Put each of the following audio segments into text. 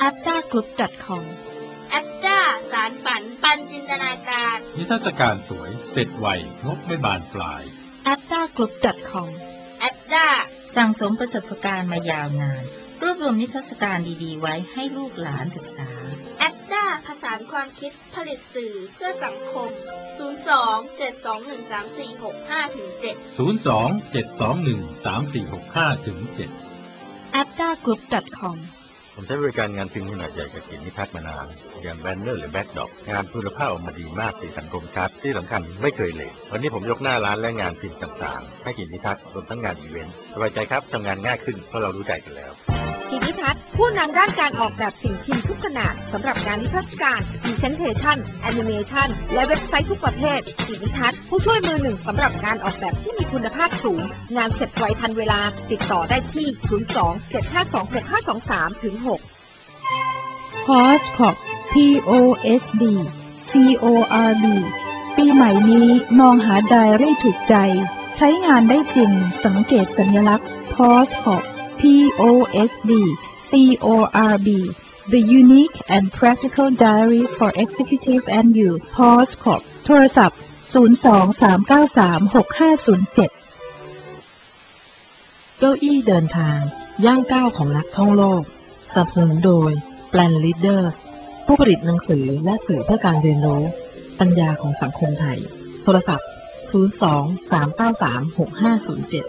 aptagroup.com แอปด้าสารฝันปันจินตนาการนิทรรศการสวยเสร็จไวงบไม่บานปลาย aptagroup.com แอปด้าสั่งสมประสบการณ์มายาวนานรวบรวมนิทรรศการดีๆไว้ให้ลูกหลานศึกษาแอปด้าผสานความคิดผลิตสื่อเพื่อสังคม 02-721-3465-7 aptagroup.com ผมใช้บริการงานพิมพ์ขนาดใหญ่กับเขียนนิทรรศมานานอย่างแบนเนอร์หรือแบ็กดอกงานคุณภาพออกมาดีมากสีสันคมชัดที่สำคัญไม่เคยเลทวันนี้ผมยกหน้าร้านและงานพิมพ์ต่างๆให้เขียนนิทรรศรวมทั้งงานอีเวนต์สบายใจครับทำงานง่ายขึ้นเพราะเรารู้ใจกันแล้วทีนิทัศน์ผู้นำด้านการออกแบบสิ่งพิมพ์ทุกขนาดสำหรับงานนิทรรศการ Presentation Animation และเว็บไซต์ทุกประเภททีนิทัศน์ผู้ช่วยมือหนึ่งสำหรับงานออกแบบที่มีคุณภาพสูงงานเสร็จไวทันเวลาติดต่อได้ที่ 02-752-6523-6 POSCORB POSD CORB ปีใหม่นี้มองหาไดอารี่ถูกใจใช้งานได้จริงสังเกตสัญลักษณ์ POSCORB POSD CORB The Unique and Practical Diary for Executive and You POSCORB โทรศัพท์ 023936507 เก้าอี้เดินทางย่างก้าวของนักท่องโลกสนับสนุนโดย Plan Leaders ผู้ผลิตหนังสือและสื่อเพื่อการเรียนรู้ปัญญาของสังคมไทยโทรศัพท์ 023936507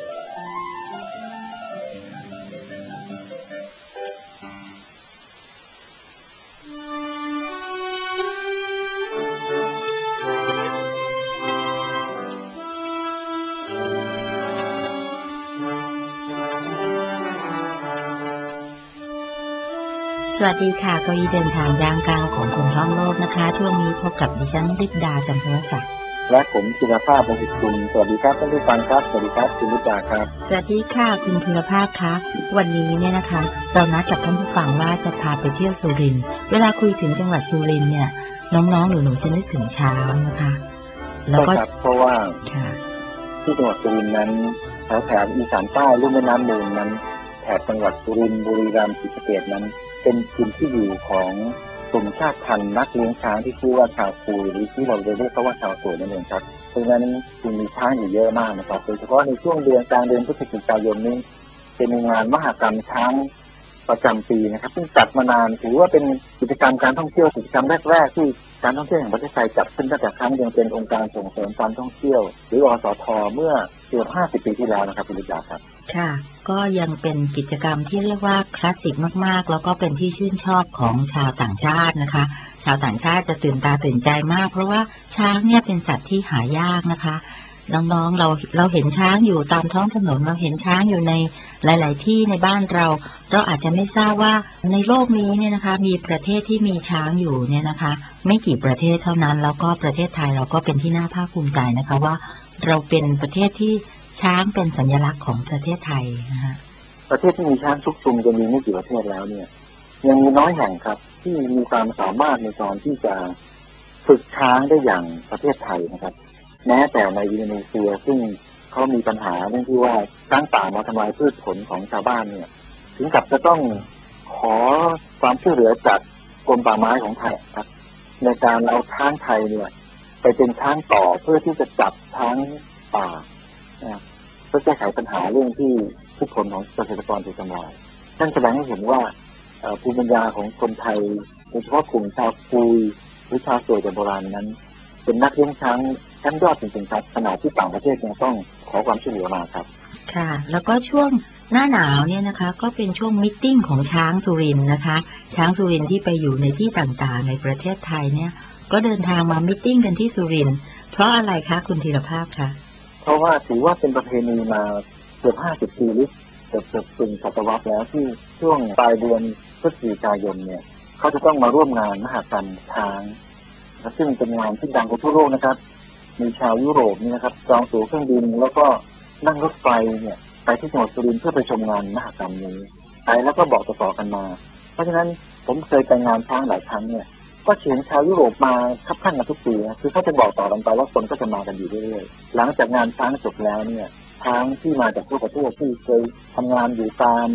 สวัสดีค่ะเก้าอี้เดินทางย่างก้าวของคนท่องโลกนะคะช่วงนี้พบกับดิฉันฤทธาจำพรศักดิ์และผมธีรภาพวงศ์กุลสวัสดีครับท่านผู้ฟังครับสวัสดีครับคุณฤทธาครับสวัสดีค่ะคุณธีรภาพคะวันนี้เนี่ยนะคะเรานัดกับท่านผู้ฟังว่าจะพาไปเที่ยวสุรินทร์เวลาคุยถึงจังหวัดสุรินทร์เนี่ยน้องๆหนูๆจะนึกถึงช้างนะคะแล้วก็เพราะว่าที่จังหวัดสุรินทร์นั้นแถบอีสานใต้ลุ่มแม่น้ำมูลนั้นแถบจังหวัดสุรินทร์บุรีรัมย์ศรีสะเกษนั้นเป็นถิ่นที่อยู่ของกลุ่มชาติพันธุ์นักเลี้ยงช้างที่ชื่อว่าชาวคุยหรือที่เราเรียกเขาว่าชาวโขนนั่นเองครับเพราะฉะนั้นจึงมีช้างอยู่เยอะมากนะครับโดยเฉพาะในช่วงกลางเดือนพฤศจิกายนนี้เป็นงานมหกรรมช้างประจำปีนะครับซึ่งจัดมานานถือว่าเป็นกิจกรรมการท่องเที่ยวกิจกรรมแรกๆที่การท่องเที่ยวแห่งประเทศไทยจัดขึ้นตั้งแต่ครั้งยังเป็นองค์การส่งเสริมการท่องเที่ยวหรืออสท.เมื่อเกือบ50 ปีที่แล้วนะครับคุณลิศครับค่ะก็ยังเป็นกิจกรรมที่เรียกว่าคลาสสิกมากๆแล้วก็เป็นที่ชื่นชอบของชาวต่างชาตินะคะชาวต่างชาติจะตื่นตาตื่นใจมากเพราะว่าช้างเนี่ยเป็นสัตว์ที่หายากนะคะน้องๆเราเห็นช้างอยู่ตามท้องถนนเราเห็นช้างอยู่ในหลายๆที่ในบ้านเราอาจจะไม่ทราบว่าในโลกนี้เนี่ยนะคะมีประเทศที่มีช้างอยู่เนี่ยนะคะไม่กี่ประเทศเท่านั้นแล้วก็ประเทศไทยเราก็เป็นที่น่าภาคภูมิใจนะคะว่าเราเป็นประเทศที่ช้างเป็นสัญลักษณ์ของประเทศไทยนะคะประเทศที่มีช้างชุกชุมจะมีไม่กี่ประเทศแล้วเนี่ยยังมีน้อยแห่งครับที่มีความสามารถในการที่จะฝึกช้างได้อย่างประเทศไทยนะครับแม้แต่ในอินโดนีเซียซึ่งเขามีปัญหาเรื่องที่ว่าช้างป่ามาทำลายพืชผลของชาวบ้านเนี่ยถึงกับจะต้องขอความช่วยเหลือจากกรมป่าไม้ของไทยครับในการเอาช้างไทยเนี่ยไปเป็นช้างต่อเพื่อที่จะจับช้างป่าเพื่อแก้ไขปัญหาเรื่องที่พืชผลของเกษตรกรถูกทำลายนั่นแสดงให้เห็นว่าภูมิปัญญาของคนไทยโดยเฉพาะกลุ่มชาวคุยหรือชาวสวยแต่โบราณนั้นเป็นนักเลี้ยงช้างชั้นยอดจริงๆครับขณะที่ต่างประเทศยังต้องขอความช่วยเหลือมาครับค่ะแล้วก็ช่วงหน้าหนาวเนี่ยนะคะก็เป็นช่วงมิทติ้งของช้างสุรินทร์นะคะช้างสุรินทร์ที่ไปอยู่ในที่ต่างๆในประเทศไทยเนี่ยก็เดินทางมามิทติ้งกันที่สุรินทร์เพราะอะไรคะคุณธีรภาพคะเพราะว่าถือว่าเป็นประเพณีมาเกือบ50 ปีหรือเกือบศตวรรษแล้วที่ช่วงปลายเดือนพฤศจิกายนเนี่ยเขาจะต้องมาร่วมงานมหกรรมช้างซึ่งเป็นงานที่ดังไปทั่วโลกนะครับมีชาวยุโรปนี่นะครับจองตั๋วเครื่องบินแล้วก็นั่งรถไฟเนี่ยไปที่จังหวัดสุรินทร์เพื่อไปชมงานมหกรรมนี้ไปแล้วก็บอกต่อๆกันมาเพราะฉะนั้นผมเคยไปงานช้างหลายครั้งเนี่ยก็เห็นชาวยุโรปมาคับข้างกันทุกปีนะคือเขาจะบอกต่อกันไปแล้วคนก็จะมากันอยู่เรื่อยๆหลังจากงานช้างจบแล้วเนี่ยช้างที่มาจากทั่วประเทศที่เคยทำงานอยู่ตาม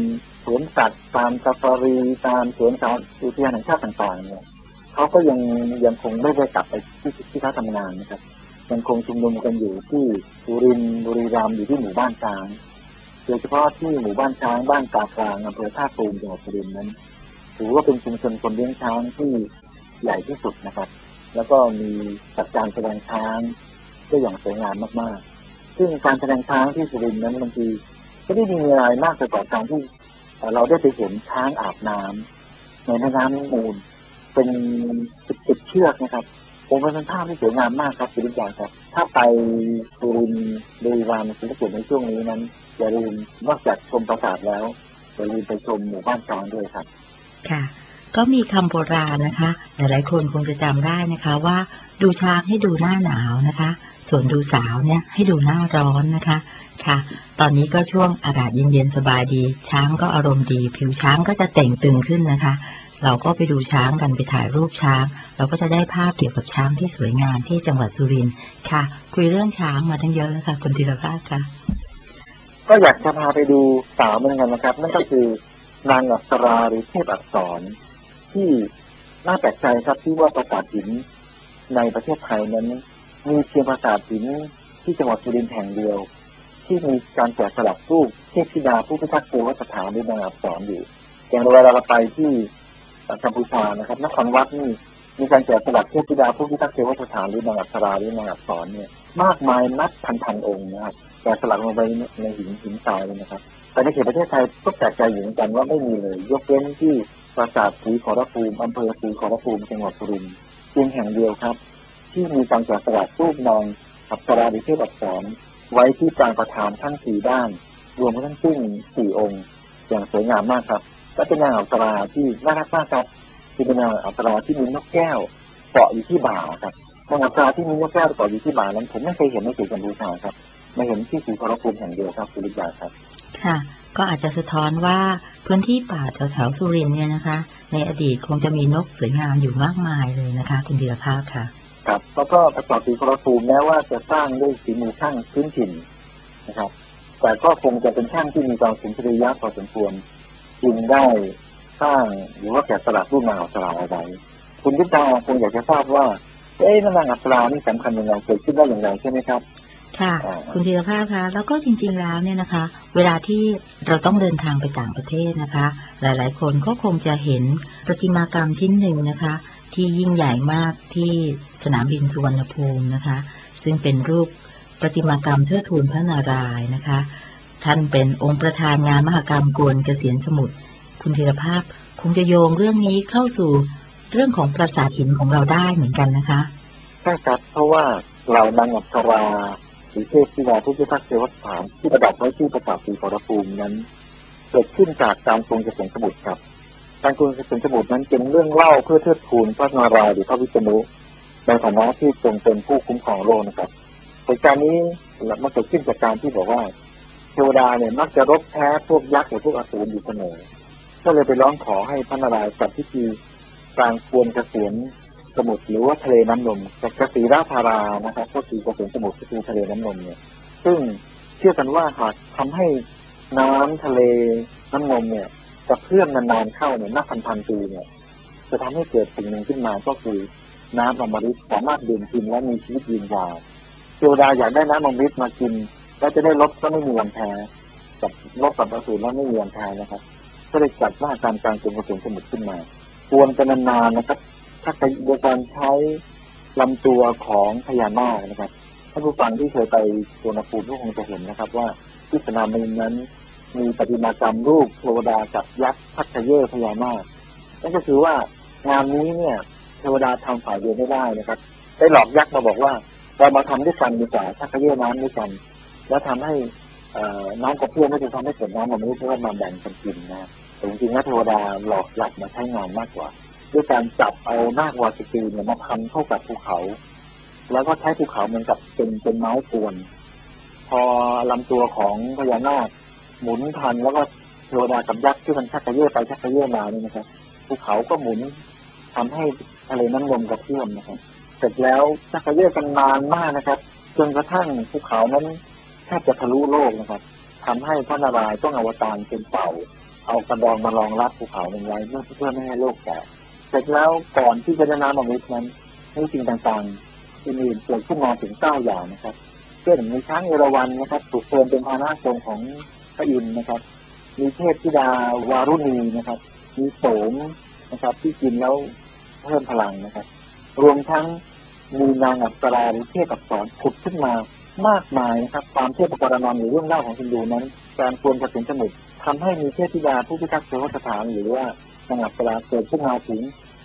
สวนสัตว์ตามซาฟารีตามสวนสัตว์อุทยานแห่งชาติต่างๆเนี่ยเขาก็ยังคงไม่ได้กลับไปที่เขาทำงานนะครับยังคงชุมนุมกันอยู่ที่สุรินทร์บุรีรัมย์อยู่ที่หมู่บ้านช้างโดยเฉพาะที่หมู่บ้านช้างบ้านกาคลางอำเภอท่าตูมจังหวัดสุรินทร์นั้นถือว่าเป็นชุมชนคนเลี้ยงช้างที่ใหญ่ที่สุดนะครับแล้วก็มีจัดการแสดงช้างได้อย่างสวยงามมากๆซึ่งการแสดงช้างที่สุรินทร์นั้นบางทีไม่ได้มีอะไรมากไปกว่าการที่เราได้ไปเห็นช้างอาบน้ำในแม่น้ำมูลเป็นติดเชือกนะครับผมว่าเป็นภาพที่สวยงามมากครับคุณลุงจ่าครับถ้าไปสุรินทร์บุรีรัมย์ศรีสะเกษในช่วงนี้นั้นอย่าลืมนอกจากชมปราสาทแล้วอย่าลืมไปชมหมู่บ้านช้างด้วยครับค่ะก็มีคำโบราณนะคะหลายๆคนคงจะจำได้นะคะว่าดูช้างให้ดูหน้าหนาวนะคะส่วนดูสาวเนี่ยให้ดูหน้าร้อนนะคะค่ะตอนนี้ก็ช่วงอากาศเย็นๆสบายดีช้างก็อารมณ์ดีผิวช้างก็จะเต่งตึงขึ้นนะคะเราก็ไปดูช้างกันไปถ่ายรูปช้างเราก็จะได้ภาพเกี่ยวกับช้างที่สวยงามที่จังหวัดสุรินทร์ค่ะคุยเรื่องช้างมาทั้งเยอะแล้วค่ะคุณธีรภาสค่ะก็อยากจะพาไปดูสาวเหมือนกันนะครับนั่นก็คือนางอัปสราหรือเทพอักษรที่น่าแปลกใจครับที่ว่าปราสาทหินในประเทศไทยนั้นมีเพียงปราสาทหินที่จังหวัดสุรินทร์แห่งเดียวที่มีการแกะสลักรูปเทพธิดาผู้พิทักษ์เทวสถานหรือนางอัปสรอยู่อย่างเวลาเราไปที่กัมพูชานะครับนครวัดนี่มีการแกะสลักเทพธิดาผู้พิทักษ์เทวสถานหรือนางอัปสราหรือนางอัปสรเนี่ยมากมายนับพันองค์นะครับแกะสลักลงไปในหินทรายเลยนะครับแต่ในเขตประเทศไทยก็แปลกใจอยู่เหมือนกันว่าไม่มีเลยยกเว้นที่ปราสาทศรีขอรภูมิอำเภอศรีขอรภูมิจังหวัดสุรินทร์เพียงแห่งเดียวครับที่มีการแกะสลักรูปนางอัปสราหรือเทพอักษรไว้ที่กลางประธานทั้ง4ด้านรวมทั้งสิ้น4องค์อย่างสวยงามมากครับและเป็นนางอัปสราที่น่ารักมากครับเป็นนางอัปสราที่มีนกแก้วเกาะอยู่ที่บ่าครับนางอัปสราที่มีนกแก้วเกาะอยู่ที่บ่านั้นผมไม่เคยเห็นในเขตกัมพูชาครับมาเห็นที่ศรีขอรภูมิแห่งเดียวครับคุณลิศาครับค่ะก็อาจจะสะท้อนว่าพื้นที่ป่าแถวสุรินทร์เนี่ยนะคะในอดีตคงจะมีนกสวยงามอยู่มากมายเลยนะคะคุณธีรภาพค่ะครับแล้วก็ปราสาทศรีขอรภูมิแม้ว่าจะสร้างด้วยฝีมือช่างพื้นถิ่นนะครับแต่ก็คงจะเป็นช่างที่มีความสุนทรียะพอสมควรจึงได้สร้างหรือว่าแกะสลักรูปนางอัปสราเอาไว้คุณลิศาคงอยากจะทราบว่านางอัปสรานี่สำคัญยังไงเกิดขึ้นได้อย่างไรใช่ไหมครับค่ะคุณธีรภาพคะแล้วก็จริงๆแล้วเนี่ยนะคะเวลาที่เราต้องเดินทางไปต่างประเทศนะคะหลายๆคนก็คงจะเห็นประติมากรรมชิ้นหนึ่งนะคะที่ยิ่งใหญ่มากที่สนามบินสุวรรณภูมินะคะซึ่งเป็นรูปประติมากรรมเทิดทูนพระนารายณ์นะคะท่านเป็นองค์ประธานงานมหกรรมกวนเกษียณสมุทรคุณธีรภาพคงจะโยงเรื่องนี้เข้าสู่เรื่องของปราสาทหินของเราได้เหมือนกันนะคะใช่ครับเพราะว่าเรานางอัปสราหรือเทพธิดาผู้พิทักษ์เทวสถานที่ประดับไว้ที่ปราสาทศรีขอรภูมินั้นเกิดขึ้นจากการกรุงเกษมสมุทรครับการกรุงเกษมสมุทรนั้นเป็นเรื่องเล่าเพื่อเทิดทูนพระนารายณ์หรือพระวิษณุในฐานะที่ทรงเป็นผู้คุ้มครองโลกนะครับเหตุการณ์นี้มันเกิดขึ้นจากการที่บอกว่าเทวดาเนี่ยมักจะรบแพ้พวกยักษ์หรือพวกอสูรอยู่เสมอก็เลยไปร้องขอให้พระนารายณ์จัดพิธีการกวนเกษียณสมุทรหรือว่าทะเลน้ำนมจากกษีราธารานะครับก็คือเกษียณสมุทรก็คือทะเลน้ำนมเนี่ยซึ่งเชื่อกันว่าหากทำให้น้ำทะเลน้ำนมเนี่ยจะเพื่อมนานๆเข้าเนี่ยนับพันปีเนี่ยจะทำให้เกิดสิ่งหนึ่งขึ้นมาก็คือน้ำอมฤตสามารถดื่มกินและมีชีวิตยืนยาวเทวดาอยากได้น้ำอมฤตมากินแล้วจะได้ลดก็ไม่มีวันแพ้กับลดกับอสูรแล้วไม่มีวันแพ้นะครับก็เลยจัดว่าการกวนเกษียณสมุทรขึ้นมากวนกันนานๆนะครับถ้าเป็นโดยการใช้ลำตัวของพญานาคนะครับท่านผู้ฟังที่เคยไปสวนภูมิก็คงจะเห็นนะครับว่าที่สนามบินนั้นมีประติมากรรมรูปเทวดากับยักษ์พัทเยอร์พญานาคนั่นก็คือว่างานนี้เนี่ยเทวดาทำฝ่ายเดียวไม่ได้นะครับได้หลอกยักษ์มาบอกว่าเรามาทำด้วยกันดีกว่าพัทเยอร์น้ำด้วยกันแล้วทำให้น้ำกับเพื่อนไม่ได้ทำให้เกิดน้ำมันไม่ใช่ว่ามาแบ่งกันกินนะแต่จริงๆแล้วเทวดาหลอกหลักมาใช้งานมากกว่าด้วยการจับเอานาควาสกีเนี่ยมาพันเข้ากับภูเขาแล้วก็ใช้ภูเขาเหมือนกับเป็นไม้กวนพอลำตัวของพญานาคหมุนพันแล้วก็เทวดากับยักษ์ที่มันชักกระเยาะไปชักกระเยาะมาเนี่ยนะครับภูเขาก็หมุนทำให้ทะเลน้ำนมกระเพื่อมนะครับเสร็จแล้วชักกระเยาะกันนานมากนะครับจนกระทั่งภูเขานั้นแทบจะทะลุโลกนะครับทำให้พระนารายณ์ต้องอวตารเป็นเต่าเอากระดองมารองรับภูเขานั้นไว้เพื่อไม่ให้โลกแตกเสร็จแล้วก่อนที่จะได้น้ำอมฤตนั้นมีสิ่งต่างๆอื่นๆเกิดขึ้นมาถึง9อย่างนะครับเช่นมีช้างเอราวัณนะครับถูกเชิญเป็นพาหนะทรงของพระอินทร์นะครับมีเทพธิดาวารุณีนะครับมีโสมนะครับที่กินแล้วเพิ่มพลังนะครับรวมทั้งมีนางอัปสราหรือเทพอักษรผุดขึ้นมามากมายนะครับตามเทพปรนามหรือเรื่องเล่าของฮินดูนั้นการควรกระสินสมุทรทำให้มีเทพธิดาผู้พิทักษ์เทวสถานหรือว่านางอัปสราเกิดขึ้นมาถึง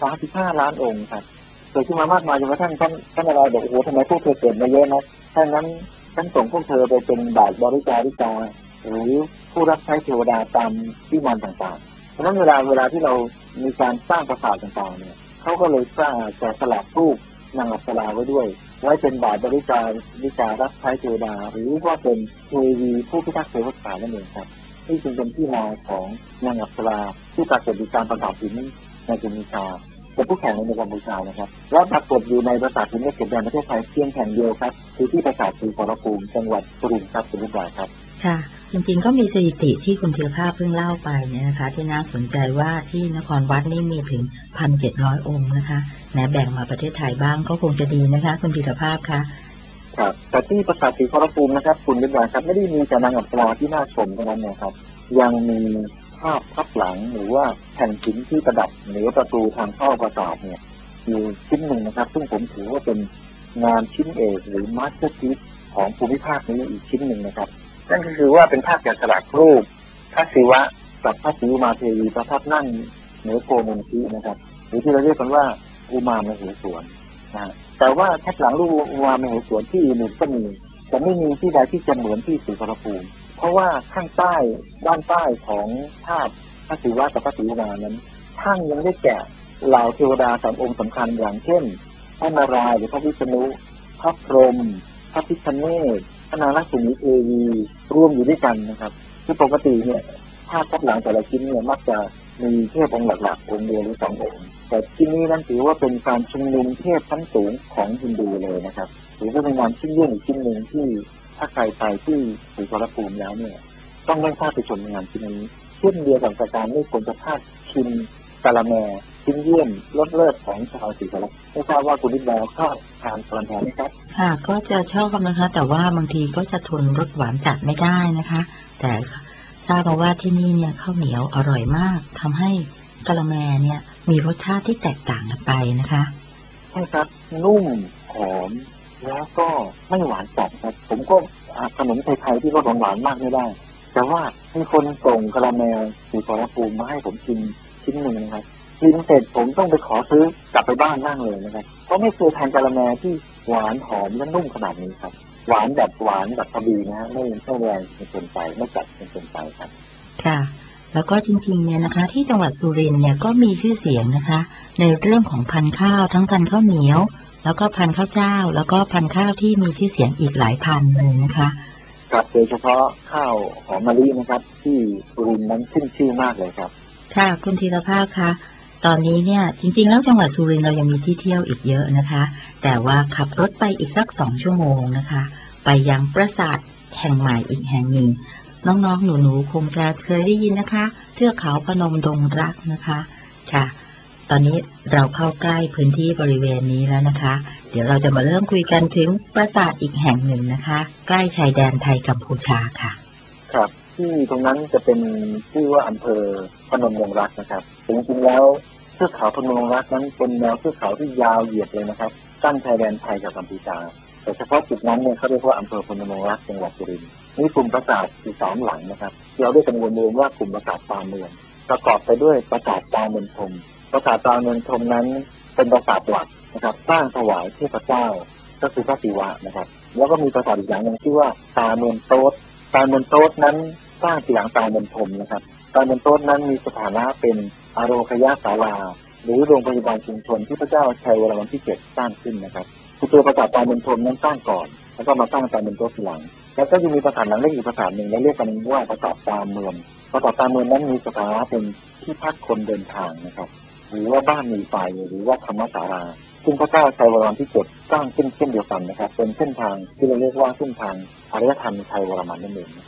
35 ล้านองค์ครับเกิดขึ้นมามากมายจนกระทั่งท่านอะไรบอกโอ้โหทำไมพวกเธอเกิดมาเยอะนะถ้างั้นท่านส่งพวกเธอไปเป็นบาทบริจาริกาหรือผู้รับใช้เทวดาตามที่มันต่างๆเพราะฉะนั้นเวลาที่เรามีการสร้างปราสาทต่างๆเนี่ยเขาก็เลยสร้างแกะสลักรูปนางอัปสราไว้ด้วยไว้เป็นบาทบริจาริการับใช้เทวดาหรือว่าเป็นเทวีผู้พิทักษ์เทวสถานนั่นเองครับนี่จึงเป็นที่มาของนางอัปสราที่ปรากฏอยู่ตามปราสาทหินในกัมพูชาเป็นผู้แข่งในกัมพูชานะครับและปรากฏอยู่ในปราสาทหินในเขตแดนประเทศไทยเพียงแห่งเดียวครับคือที่ปราสาทศรีขอรภูมิจังหวัดสุรินทร์ครับคุณผู้ชมครับค่ะจริงๆก็มีสถิติที่คุณธีรภาพเพิ่งเล่าไปเนี่ยนะคะที่น่าสนใจว่าที่นครวัดนี่มีถึง 1,700 องค์นะคะแม้แบ่งมาประเทศไทยบ้างก็คงจะดีนะคะคุณธีรภาพคะครับแต่ที่ปราสาทศรีขอรภูมินะครับคุณผู้ชมครับไม่ได้มีแต่นางอัปสราที่น่าชมเท่านั้นนะครับยังมีภาพทับหลังหรือว่าแผ่นหินที่ประดับเหนือประตูทางเข้าปราสาทเนี่ยอยู่ชิ้นหนึ่งนะครับซึ่งผมถือว่าเป็นงานชิ้นเอกหรือมาสเตอร์พีซของภูมิภาคนี้อีกชิ้นหนึ่งนะครับนั่นก็คือว่าเป็นภาพแกะสลักรูปพระศิวะกับพระศรีอุมาเทวีประทับนั่งเหนือโกมุนทีนะครับหรือที่เราเรียกกันว่าอุมามเหสวนนะแต่ว่าทับหลังรูปอุมามเหสวนที่อื่นก็มีแต่ไม่มีที่ใดที่จะเหมือนที่ศรีขอรภูมิเพราะว่าข้างใต้ด้านใต้ของภาพพระศิวะกับพระศรีอุมานั้นท่านยังได้แกะเหล่าเทวดาสามองค์สำคัญอย่างเช่นพระนารายณ์หรือพระวิษณุพระพรหมพระพิฆเนศพระนางลักษมีเทวีรวมอยู่ด้วยกันนะครับคือปกติเนี่ยภาพทับหลังแต่ละชิ้นเนี่ยมักจะมีเทพองค์หลักๆองค์เดียวหรือ2 องค์แต่ที่นี้นั้นถือว่าเป็นการชุมนุมเทพชั้นสูงของฮินดูเลยนะครับถือว่าเป็นงานชิ้นเยี่ยมอีกชิ้นหนึ่งที่ถ้าใครไปที่ศรีขอรภูมิแล้วเนี่ยต้องไม่พลาดไปชมงานชิ้นนี้เช่นเดียวกับการไม่ควรจะพลาดชิมกะละแมชิ้นเยี่ยมรสเลิศของชาวศรีขอรภูมิไม่ทราบว่าคุณนิดาชอบทานกะละแมไหมครับค่ะก็จะชอบนะคะแต่ว่าบางทีก็จะทนรสหวานจัดไม่ได้นะคะแต่ทราบมาว่าที่นี่เนี่ยข้าวเหนียวอร่อยมากทำให้กะละแมเนี่ยมีรสชาติที่แตกต่างกันไปนะคะใช่ครับนุ่มหอมแล้วก็ไม่หวานจัดครับผมก็ขนมไทยๆที่รสหวานมากไม่ได้แต่ว่ามีคนส่งกะละแมศรีขอรภูมิมาให้ผมกินชิ้นหนึ่งนะครับกินเสร็จผมต้องไปขอซื้อกลับไปบ้านนั่งเลยนะครับเพราะไม่เคยทานกะละแมที่หวานหอมและนุ่มขนาดนี้ครับหวานแบบพอดีนะฮะไม่แรงจนเกินไปไม่จัดจนเกินไปครับค่ะแล้วก็จริงๆเนี่ยนะคะที่จังหวัดสุรินทร์เนี่ยก็มีชื่อเสียงนะคะในเรื่องของพันธุ์ข้าวทั้งพันธุ์ข้าวเหนียวแล้วก็พันธุ์ข้าวเจ้าแล้วก็พันธุ์ข้าวที่มีชื่อเสียงอีกหลายพันธุ์เลยนะคะครับโดยเฉพาะข้าวหอมมะลินะครับที่สุรินทร์นั้นขึ้นชื่อมากเลยครับค่ะคุณธีรภาพคะตอนนี้เนี่ยจริงๆแล้วจังหวัดสุรินทร์เรายังมีที่เที่ยวอีกเยอะนะคะแต่ว่าขับรถไปอีกสัก2 ชั่วโมงนะคะไปยังปราสาทแห่งใหม่อีกแห่งหนึ่งน้องๆหนูๆคงจะเคยได้ยินนะคะเทือกเขาพนมดงรักนะคะค่ะตอนนี้เราเข้าใกล้พื้นที่บริเวณนี้แล้วนะคะเดี๋ยวเราจะมาเริ่มคุยกันถึงปราสาทอีกแห่งหนึ่งนะคะใกล้ชายแดนไทยกัมพูชาค่ะครับที่ตรงนั้นจะเป็นชื่อว่าอำเภอพนมดงรักนะครับจริงๆแล้วเทือกเขาพนมดงรักนั้นเป็นแนวเทือกเขาที่ยาวเหยียดเลยนะครับกั้นชายแดนไทยกับกัมพูชาแต่เฉพาะจุดนั้นเนี่ยเขาเรียกว่าอำเภอพนมดงรักจังหวัดสุรินทร์นี่กลุ่มปราสาทอยู่3 หลังนะครับเราได้กันรวมๆว่ากลุ่มปราสาทตาเมืองประกอบไปด้วยปราสาทตาเมืองทมปราสาทตาเมืองทมนั้นเป็นปราสาทหลักนะครับสร้างถวายเทพเจ้าก็คือพระศิวะนะครับแล้วก็มีปราสาทอีกอย่างหนึ่งชื่อว่าตาเมืองโต๊ดตาเมืองโต๊ดนั้นสร้างทีหลังตาเมืองทมนะครับตาเมืองโต๊ดนั้นมีสถานะเป็นอโรคยศาลาหรือโรงพยาบาลชุมชนที่พระเจ้าชัยวรมันที่7สร้างขึ้นนะครับคือตัวปราสาทตาเมืองทมนั้นสร้างก่อนแล้วก็มาสร้างตาเมืองโต๊ดทีหลังแล้วก็ยังมีปราสาทหลังเล็กอีกปราสาทหนึ่งและเรียกกันว่าปราสาทตาเมืองปราสาทตาเมืองนั้นมีสถานะเป็นที่พักคนเดินทางนะครับหรือว่าบ้านมีไฟหรือว่าธรรมศาลาซึ่งพระเจ้าชัยวรมันที่7สร้างขึ้นเช่นเดียวกันนะครับเป็นเส้นทางที่เราเรียกว่าเส้นทางอารยธรรมชัยวรมันนั่นเองนะครับ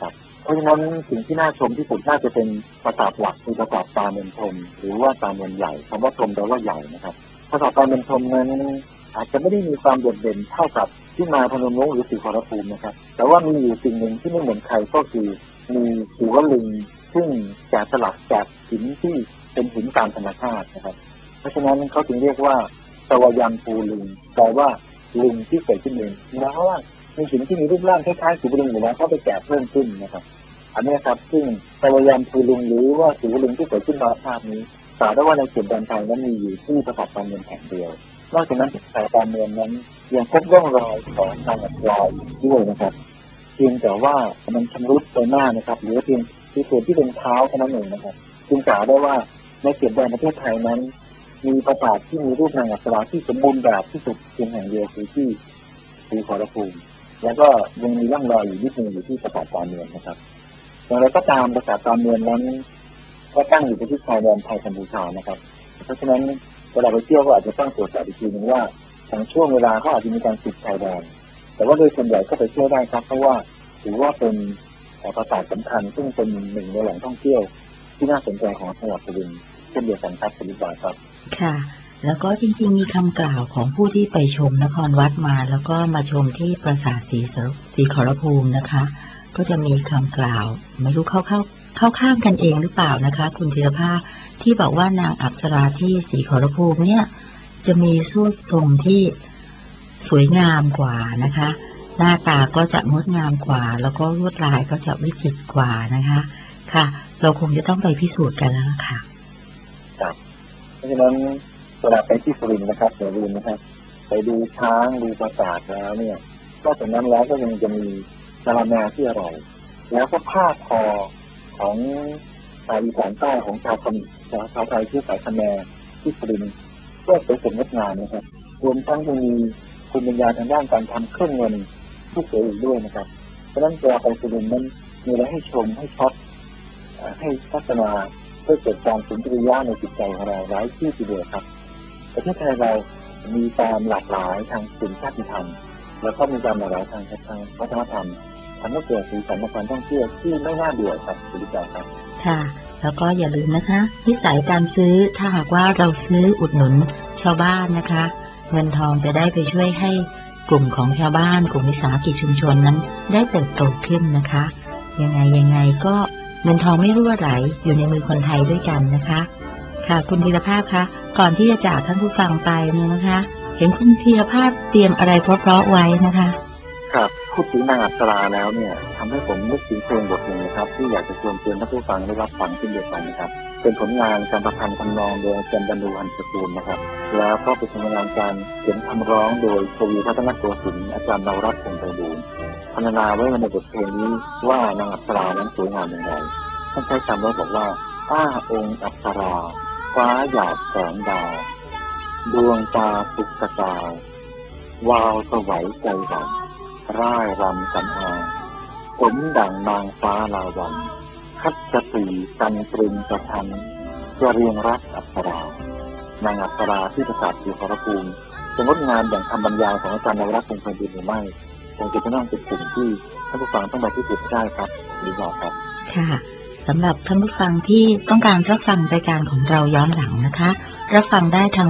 เพราะฉะนั้นสิ่งที่น่าชมที่สุดน่าจะเป็นปราสาทหลักคือปราสาทตาเมืองทมหรือว่าตาเมืองใหญ่คำว่าทมแปลว่าใหญ่นะครับปราสาทตาเมืองทมนั้นอาจจะไม่ได้มีความโดดเด่นเท่ากับที่มาพนมรุ้งหรือศรีขอรภูมินะครับแต่ว่ามีอยู่สิ่งหนึ่งที่ไม่เหมือนใครก็คือมีศิวลึงซึ่งแกะสลักจากหินที่เป็นหินตามธรรมชาตินะครับเพราะฉะนั้นเขาจึงเรียกว่าสวยันปูลึงแปลว่าลึงที่เกิดขึ้นเองเพราะว่ามีหินที่มีรูปร่างคล้ายๆศิวลึงอยู่แล้วเขาไปแกะเพิ่มขึ้นนะครับอันนี้ครับซึ่งสวยันปูลึงหรือว่าศิวลึงที่เกิดขึ้นตามธรรมชาตินี้กล่าวได้ว่าในเขตแดนไทยนั้นมีอยู่ที่ปราสาทตาเมืองแห่งเดียวนอกจากนั้นปราสาทตาเมืองนั้นยังพบร่องรอยของนางอัศราด้วยนะครับเพียงแต่ว่ามันชำรุดไปมากนะครับหรือเพียงส่วนที่เป็นเท้าเท่านั้นเองนะครับจึงกล่าวได้ว่าในเขตแดนประเทศไทยนั้นมีปราสาทที่มีรูปนางอัศราที่สมบูรณ์แบบที่สุดเพียงแห่งเดียวคือที่ศรีขอรภูมิแล้วก็ยังมีร่องรอยอยู่นิดนึงอยู่ที่ปราสาทตาเมืองนะครับอย่างไรก็ตามปราสาทตาเมืองนั้นก็ตั้งอยู่ที่ชายแดนไทยกัมพูชานะครับเพราะฉะนั้นเวลาไปเที่ยวก็อาจจะต้องตรวจสอบอีกทีนึงว่าบางช่วงเวลาเขาอาจจะมีการปิดชายแดนแต่ว่าโดยส่วนใหญ่ก็ไปเที่ยวได้ครับเพราะว่าถือว่าเป็นปราสาทสำคัญซึ่งเป็นหนึ่งในแหล่งท่องเที่ยวที่น่าสนใจของจังหวัดสุรินทร์เช่นเดียวกันครับคุณลิบาครับค่ะแล้วก็จริงๆมีคำกล่าวของผู้ที่ไปชมนครวัดมาแล้วก็มาชมที่ปราสาทศรีขอรภูมินะคะก็จะมีคำกล่าวไม่รู้เข้าข้างกันเองหรือเปล่านะคะคุณธีรภาพที่บอกว่านางอัปสราที่ศรีขอรภูมิเนี่ยจะมีสวดทรงที่สวยงามกว่านะคะหน้าตาก็จะงดงามกว่าแล้วก็ลวดลายก็จะวิจิตรกว่านะคะค่ะเราคงจะต้องไปพิสูจน์กันแล้วค่ะครับเพราะฉะนั้นเวลาไปที่สุรินทร์นะครับอย่าลืมนะครับไปดูช้างดูปราสาทแล้วเนี่ยก็จากนั้นแล้วก็ยังจะมีกะละแมที่อร่อยแล้วก็ผ้าทอของอีสานใต้ของชาวไทยที่สายคแมร์ที่สุรินทร์ก็เป็นสมงดงามนะครับรวมทั้งยังมีคุณปัญญาทางด้านการทำเครื่องเงินที่สวยอีกด้วยนะครับเพราะฉะนั้นเวลาไปสุรินทร์นั้นมีอะไรให้ชมให้ช็อปให้พัฒนาเพื่อเกิดการสุนทรียะในจิตใจของเราหลายที่ทีเดียวครับประเทศไทยเรามีความหลากหลายทางสินชาติธรรมแล้วก็มีความหลากหลายทางวัฒนธรรมทำให้เกิดสีสันในการท่องเที่ยวที่ไม่น่าเบื่อครับคุณลิศครับค่ะแล้วก็อย่าลืมนะคะนิสัยการซื้อถ้าหากว่าเราซื้ออุดหนุนชาวบ้านนะคะเงินทองจะได้ไปช่วยให้กลุ่มของชาวบ้านกลุ่มวิสาหกิจชุมชนนั้นได้เติบโตขึ้นนะคะยังไงก็เงินทองไม่รั่วไหลอยู่ในมือคนไทยด้วยกันนะคะค่ะคุณธีรภาพคะก่อนที่จะจากท่านผู้ฟังไปเนี่ยนะคะเห็นคุณธีรภาพเตรียมอะไรเพราะๆไว้นะคะครับพูดถึงนางอัศราแล้วเนี่ยทำให้ผมนึกถึงเพลงบทหนึ่งนะครับที่อยากจะชวนเตือนท่านผู้ฟังได้รับฟังเช่นเดียวกันนะครับเป็นผลงานการประพันธ์ทำนองโดยอาจารย์บรรลุหันสกุลนะครับแล้วก็เป็นผลงานการเขียนคำร้องโดยกวีพัฒนโกสินทร์อาจารย์นวรัตน์คงไพบูลย์พรรณนาไว้ในบทเพลงนี้ว่านางอัศรานั้นสวยงามอย่างไรท่านใช้คำไว้บอกว่าองค์อัศราฟ้าหยาดแสงดาวดวงตาสุกกระจายวาวสวัยใจหวังร่ายรำสรรหาสมดั่งนางฟ้าลาวันคัดสตรีกันตรึงกระทันจะเรียงรักอัปสรานางอัปสราที่ปราสาทศรีขอรภูมิจะงดงามอย่างคำบรรยายของอาจารย์นวรัตน์คงไพบูลย์หรือไม่คงจะต้องเป็นสิ่งที่ท่านผู้ฟังต้องมาพิสูจน์ได้ครับหรือเปล่าครับค่ะสำหรับท่านผู้ฟังที่ต้องการรับฟังรายการของเราย้อนหลังนะคะรับฟังได้ทาง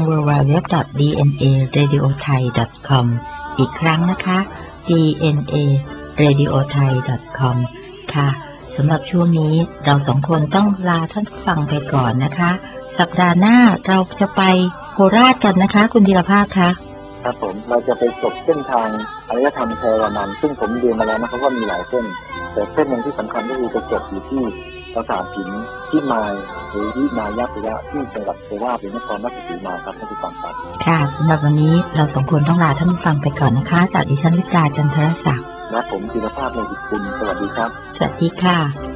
www.dnaradiothai.com อีกครั้งนะคะ dnaradiothai.com ค่ะสำหรับช่วงนี้เราสองคนต้องลาท่านผู้ฟังไปก่อนนะคะสัปดาห์หน้าเราจะไปโคราชกันนะคะคุณธีรภาพคะครับผมเราจะไปจบเส้นทางอารยธรรมแพรวนันซึ่งผมเรียนมาแล้วนะครับว่ามีหลายเส้นแต่เส้นหนึ่งที่สำคัญก็คือจะจบอยู่ที่ปราสาทหินที่มายหรือที่มายาปุระที่จังหวัดโคราชหรือนครราชสีมาครับท่านผู้ฟังครับค่ะสำหรับวันนี้เราสองคนต้องลาท่านผู้ฟังไปก่อนนะคะจากดิฉันวิกาจันทรศักดิ์และผมธีรภาพในดิคุณสวัสดีครับสวัสดีค่ะ